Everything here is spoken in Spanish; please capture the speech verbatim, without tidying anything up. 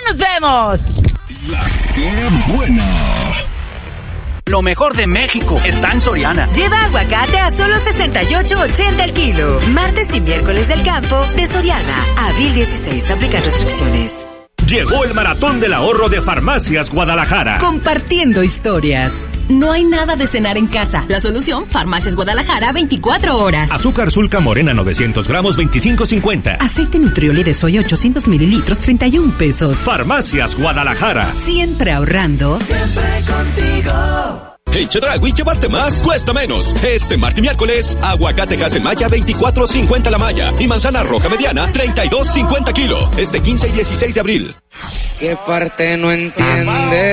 nos vemos. La que buena. Lo mejor de México está en Soriana. Lleva aguacate a solo sesenta y ocho ochenta el kilo. Martes y miércoles del campo de Soriana. Abril dieciséis. Aplican restricciones. Llegó el maratón del ahorro de Farmacias Guadalajara. Compartiendo historias. No hay nada de cenar en casa. La solución, Farmacias Guadalajara, veinticuatro horas. Azúcar Sulca Morena novecientos gramos, veinticinco cincuenta. Aceite Nutrioli de soya ochocientos mililitros, treinta y un pesos. Farmacias Guadalajara. Siempre ahorrando. Siempre contigo. En Chedraui llevarte más cuesta menos. Este martes y miércoles, aguacate Maya veinticuatro cincuenta la malla y manzana roja mediana treinta y dos cincuenta kilo. Este quince y dieciséis de abril. ¿Qué parte no entiende?